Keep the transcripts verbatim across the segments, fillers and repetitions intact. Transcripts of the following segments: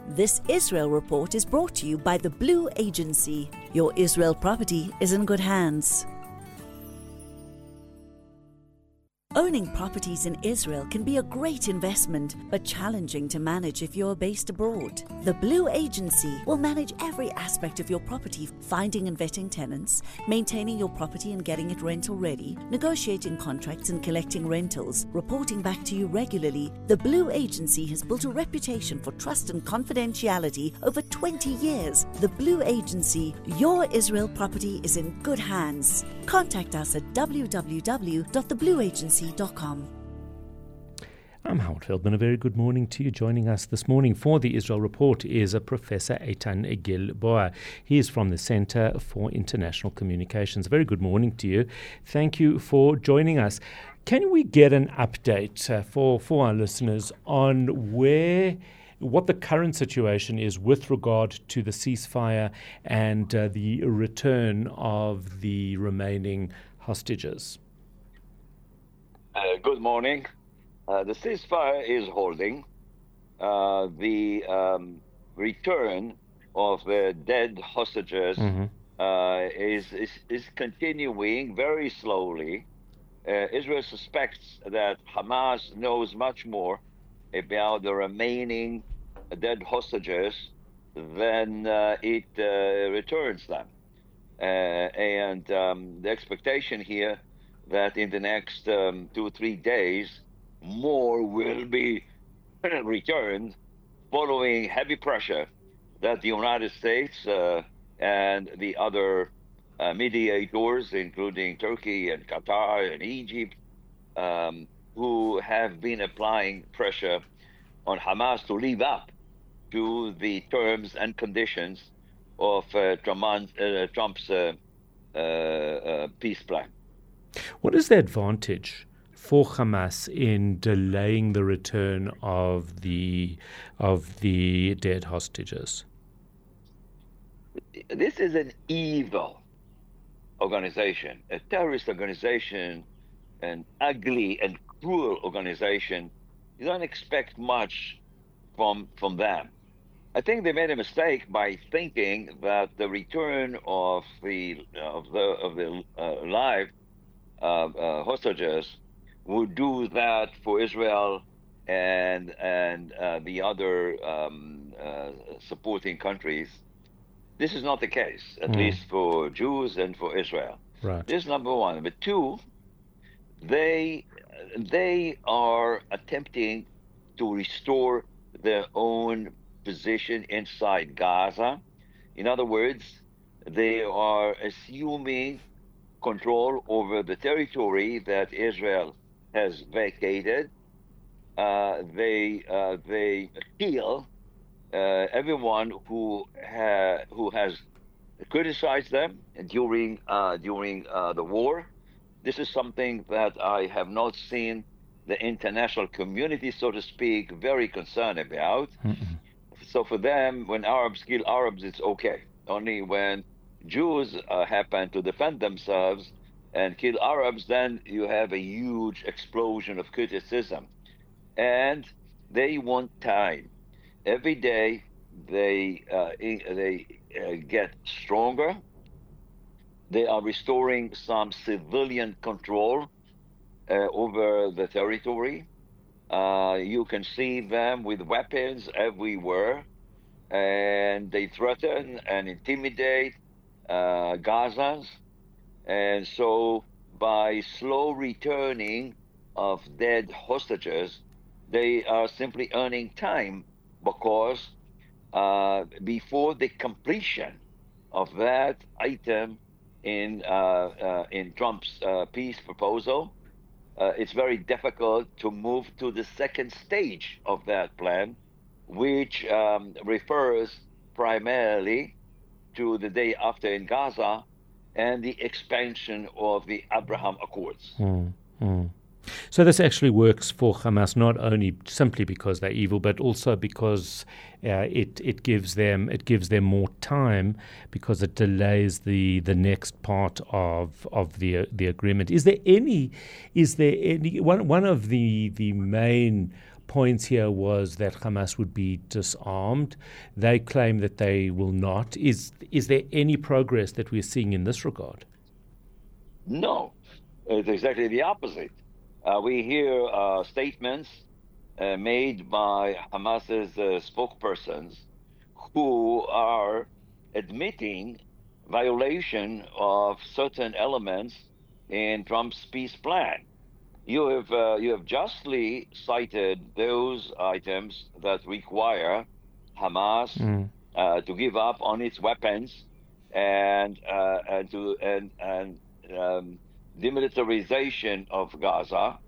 This Israel Report is brought to you by the Blue Agency. Your Israel property is in good hands. Owning properties in Israel can be a great investment, but challenging to manage if you're based abroad. The Blue Agency will manage every aspect of your property, finding and vetting tenants, maintaining your property and getting it rental ready, negotiating contracts and collecting rentals, reporting back to you regularly. The Blue Agency has built a reputation for trust and confidentiality over twenty years. The Blue Agency, your Israel property is in good hands. Contact us at w w w dot the blue agency dot com. I'm Howard Feldman. A very good morning to you. Joining us this morning for the Israel Report is a Professor Eitan Gilboa. He is from the Center for International Communications. A very good morning to you. Thank you for joining us. Can we get an update uh, for, for our listeners on where what the current situation is with regard to the ceasefire and uh, the return of the remaining hostages? Uh, good morning. Uh, the ceasefire is holding. Uh, the um, return of the dead hostages mm-hmm. uh, is, is is continuing very slowly. Uh, Israel suspects that Hamas knows much more about the remaining dead hostages than uh, it uh, returns them. Uh, and um, the expectation here that in the next um, two or three days, more will be returned following heavy pressure that the United States uh, and the other uh, mediators, including Turkey and Qatar and Egypt, um, who have been applying pressure on Hamas to live up to the terms and conditions of uh, Trump's uh, uh, uh, peace plan. What is the advantage for Hamas in delaying the return of the of the dead hostages? This is an evil organization, a terrorist organization, an ugly and cruel organization. You don't expect much from from them. I think they made a mistake by thinking that the return of the of the of the uh, live uh, uh, hostages would do that for Israel and and uh, the other um, uh, supporting countries. This is not the case, at mm. least for Jews and for Israel. Right. This is number one. Number two, they they are attempting to restore their own position inside Gaza. In other words, they are assuming control over the territory that Israel has vacated. Uh, they uh, they kill uh, everyone who ha- who has criticized them during uh, during uh, the war. This is something that I have not seen the international community, so to speak, very concerned about. Mm-mm. So for them, when Arabs kill Arabs, it's okay. Only when Jews uh, happen to defend themselves and kill Arabs, then you have a huge explosion of criticism. And they want time. Every day they uh, they uh, get stronger. They are restoring some civilian control uh, over the territory. Uh, you can see them with weapons everywhere, and they threaten and intimidate uh, Gazans. And so by slow returning of dead hostages, they are simply earning time, because uh, before the completion of that item in uh, uh, in Trump's uh, peace proposal, uh, it's very difficult to move to the second stage of that plan, which um, refers primarily to the day after in Gaza and the expansion of the Abraham Accords. Mm, mm. So this actually works for Hamas, not only simply because they're evil, but also because uh, it it gives them it gives them more time, because it delays the, the next part of of the uh, the agreement. Is there any is there any one one of the the main points here was that Hamas would be disarmed. They claim that they will not. Is is there any progress that we're seeing in this regard? No, it's exactly the opposite. Uh, we hear uh, statements uh, made by Hamas's uh, spokespersons who are admitting violation of certain elements in Trump's peace plan. You have uh, you have justly cited those items that require Hamas mm. uh, to give up on its weapons and uh, and to and and um, demilitarization of Gaza.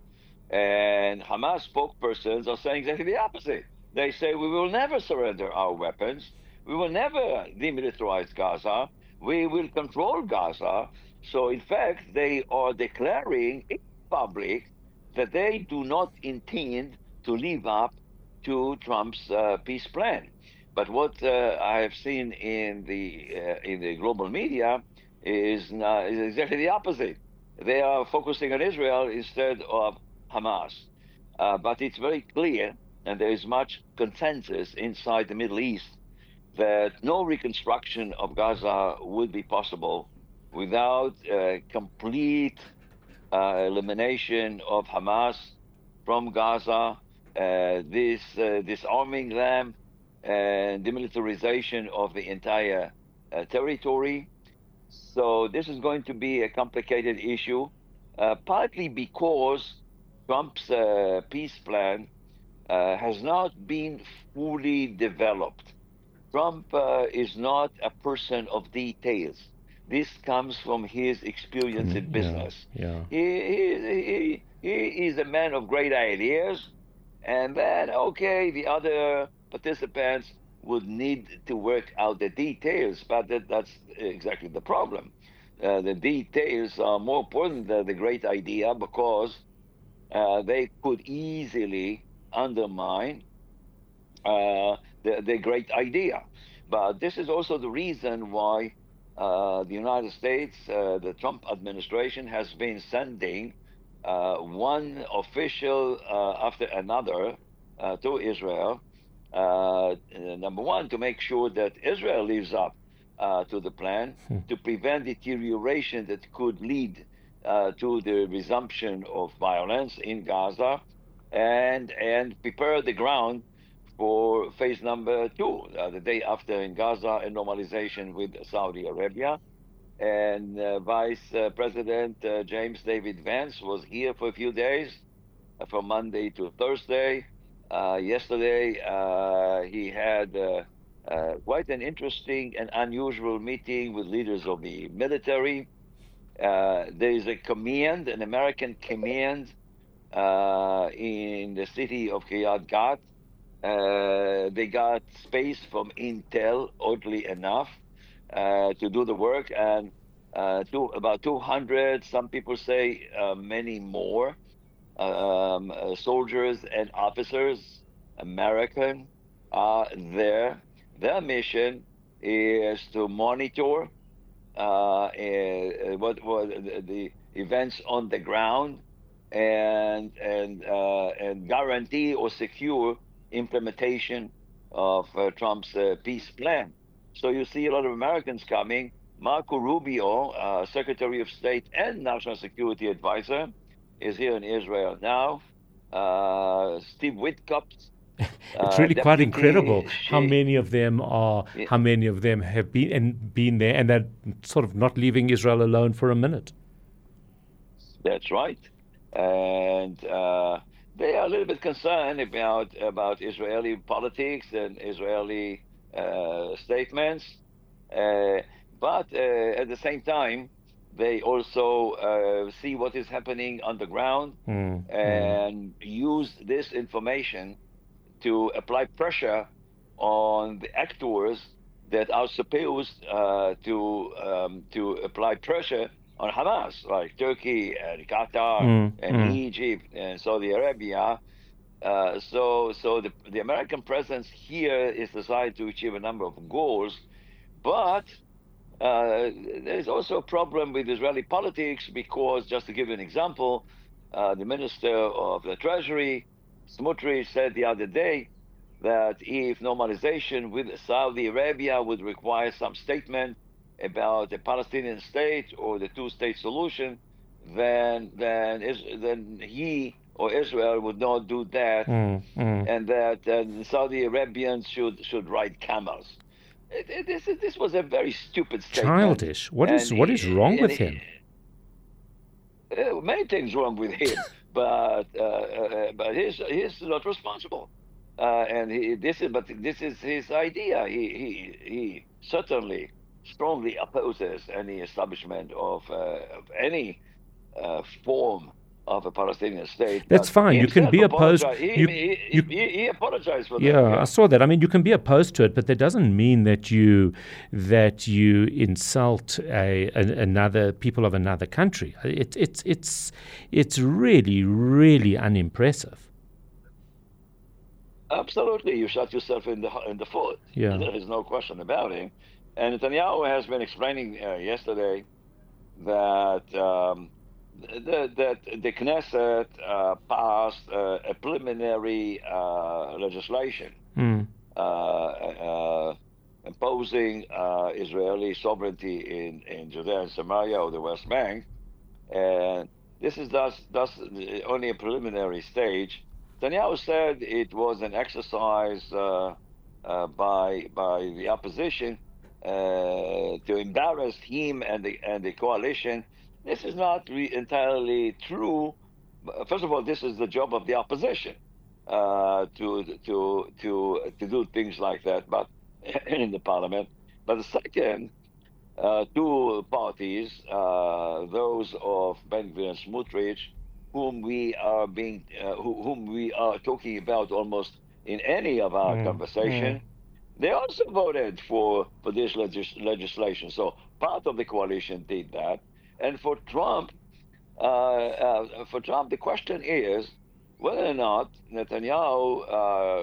And Hamas spokespersons are saying exactly the opposite. They say we will never surrender our weapons. We will never demilitarize Gaza. We will control Gaza. So in fact, they are declaring in public that they do not intend to live up to Trump's uh, peace plan. But what uh, I have seen in the uh, in the global media is, not, is exactly the opposite. They are focusing on Israel instead of Hamas. Uh, but it's very clear, and there is much consensus inside the Middle East, that no reconstruction of Gaza would be possible without uh, complete uh, elimination of Hamas from Gaza, uh, this uh, disarming them, and demilitarization of the entire uh, territory. So this is going to be a complicated issue, uh, partly because Trump's uh, peace plan uh, has not been fully developed. Trump uh, is not a person of details. This comes from his experience in business. Yeah, yeah. He, he, he, he is a man of great ideas, and then, okay, the other participants would need to work out the details, but that, that's exactly the problem. Uh, the details are more important than the great idea, because uh, they could easily undermine uh, the, the great idea. But this is also the reason why uh, the United States, uh, the Trump administration, has been sending uh, one official uh, after another uh, to Israel. Uh, number one, to make sure that Israel lives up uh, to the plan, hmm. to prevent deterioration that could lead uh, to the resumption of violence in Gaza, and and prepare the ground for phase number two, uh, the day after in Gaza, and normalization with Saudi Arabia. And uh, Vice uh, President uh, James David Vance was here for a few days, uh, from Monday to Thursday. Uh, yesterday, uh, he had uh, uh, quite an interesting and unusual meeting with leaders of the military. Uh, there is a command, an American command, uh, in the city of Kiryat Gat. Uh, they got space from Intel, oddly enough, uh, to do the work, and uh, to about two hundred, some people say uh, many more, um, uh, soldiers and officers, American, are there. Their mission is to monitor uh, uh, what was the, the events on the ground, and and uh, and guarantee or secure implementation of uh, Trump's uh, peace plan. So you see a lot of Americans coming. Marco Rubio, uh, Secretary of State and National Security Advisor, is here in Israel now. Uh, Steve Witkoff. It's really uh, quite incredible how many of them are, yeah. how many of them have been and been there, and they're sort of not leaving Israel alone for a minute. That's right. And uh, they are a little bit concerned about about Israeli politics and Israeli uh, statements, uh, but uh, at the same time, they also uh, see what is happening on the ground mm, and mm. use this information to apply pressure on the actors that are supposed uh, to um, to apply pressure on Hamas, like Turkey and Qatar mm, and mm. Egypt and Saudi Arabia. Uh, so so the, the American presence here is designed to achieve a number of goals, but uh, there's also a problem with Israeli politics, because, just to give you an example, uh, the Minister of the Treasury Smotrich said the other day that if normalization with Saudi Arabia would require some statement about a Palestinian state or the two-state solution, then then is, then he or Israel would not do that, mm, mm. and that uh, the Saudi Arabians should should ride camels. It, it, this this was a very stupid statement. Childish. What is And what he- is wrong and with he- him? Uh, many things wrong with him, but uh, uh, but he's he's not responsible, uh, and he, this is but this is his idea. He he he certainly strongly opposes any establishment of, uh, of any uh, form of a Palestinian state. That's But fine. he You can himself be opposed- apologized. He, you- he, you- he, he apologized for Yeah, that. I saw that. I mean, you can be opposed to it, but that doesn't mean that you that you insult a, a another people of another country. It's it's it's it's really really unimpressive. Absolutely, you shot yourself in the in the foot. Yeah. There is no question about it. And Netanyahu has been explaining uh, yesterday that um, the, that the Knesset uh, passed uh, a preliminary uh, legislation Mm. uh, uh, imposing uh, Israeli sovereignty in, in Judea and Samaria or the West Bank. And this is thus, thus only a preliminary stage. Netanyahu said it was an exercise uh, uh, by by the opposition uh, to embarrass him and the and the coalition. This is not re- entirely true. First of all, this is the job of the opposition uh, to to to to do things like that, but in the parliament. But the second, uh, two parties, uh, those of Ben Gvir and Smotrich, whom we are being, uh, who, whom we are talking about almost in any of our Mm, conversation, mm. they also voted for for this legis- legislation. So part of the coalition did that, and for Trump, uh, uh, for Trump, the question is whether or not Netanyahu uh,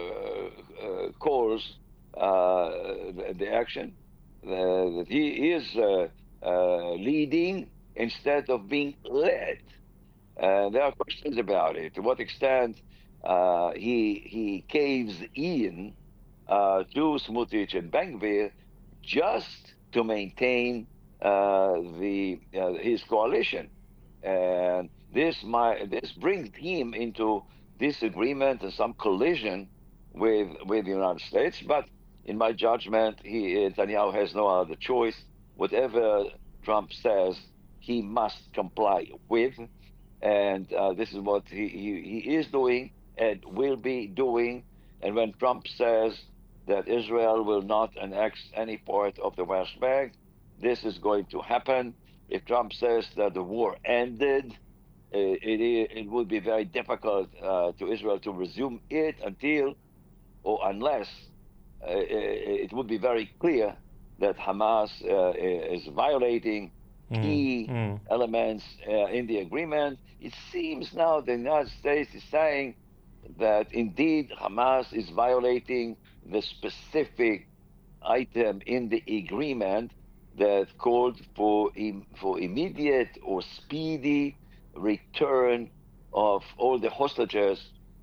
uh, calls uh, the, the action uh, that he is uh, uh, leading instead of being led. Uh, there are questions about it. To what extent uh, he he caves in uh, to Smotrich and Ben Gvir just to maintain uh, the uh, his coalition, and this my this brings him into disagreement and some collision with with the United States. But in my judgment, he Netanyahu has no other choice. Whatever Trump says, he must comply with. And uh, this is what he, he, he is doing and will be doing. And when Trump says that Israel will not annex any part of the West Bank, this is going to happen. If Trump says that the war ended, uh, it, it would be very difficult uh, to Israel to resume it until or unless uh, it would be very clear that Hamas uh, is violating key mm. elements uh, in the agreement. It seems now the United States is saying that indeed Hamas is violating the specific item in the agreement that called for im- for immediate or speedy return of all the hostages.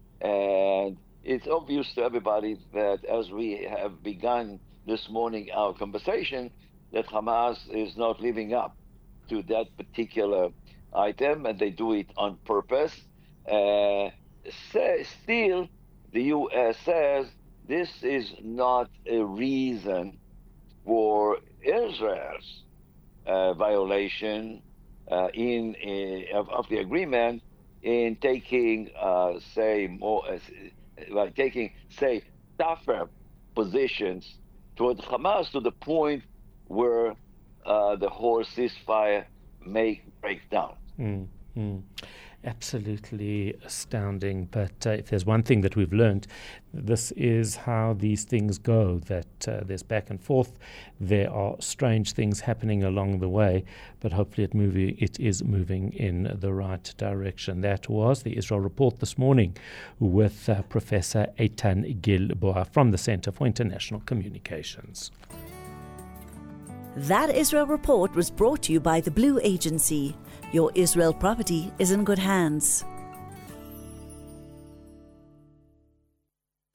And it's obvious to everybody that as we have begun this morning our conversation, that Hamas is not living up to that particular item, and they do it on purpose. Uh, say, still, the U S says this is not a reason for Israel's uh, violation uh, in, in of, of the agreement in taking, uh, say, more, uh, like taking, say, tougher positions toward Hamas to the point where uh, the whole ceasefire may break down. Mm, mm. Absolutely astounding. But uh, if there's one thing that we've learned, this is how these things go, that uh, there's back and forth. There are strange things happening along the way, but hopefully it, movie, it is moving in the right direction. That was the Israel Report this morning with uh, Professor Eitan Gilboa from the Center for International Communications. That Israel Report was brought to you by the Blue Agency. Your Israel property is in good hands.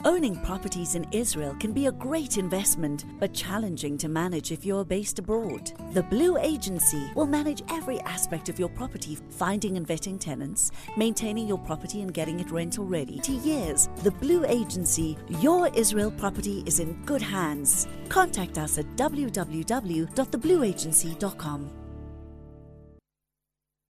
Owning properties in Israel can be a great investment, but challenging to manage if you're based abroad. The Blue Agency will manage every aspect of your property, finding and vetting tenants, maintaining your property and getting it rental ready to years. The Blue Agency, your Israel property is in good hands. Contact us at w w w dot the blue agency dot com.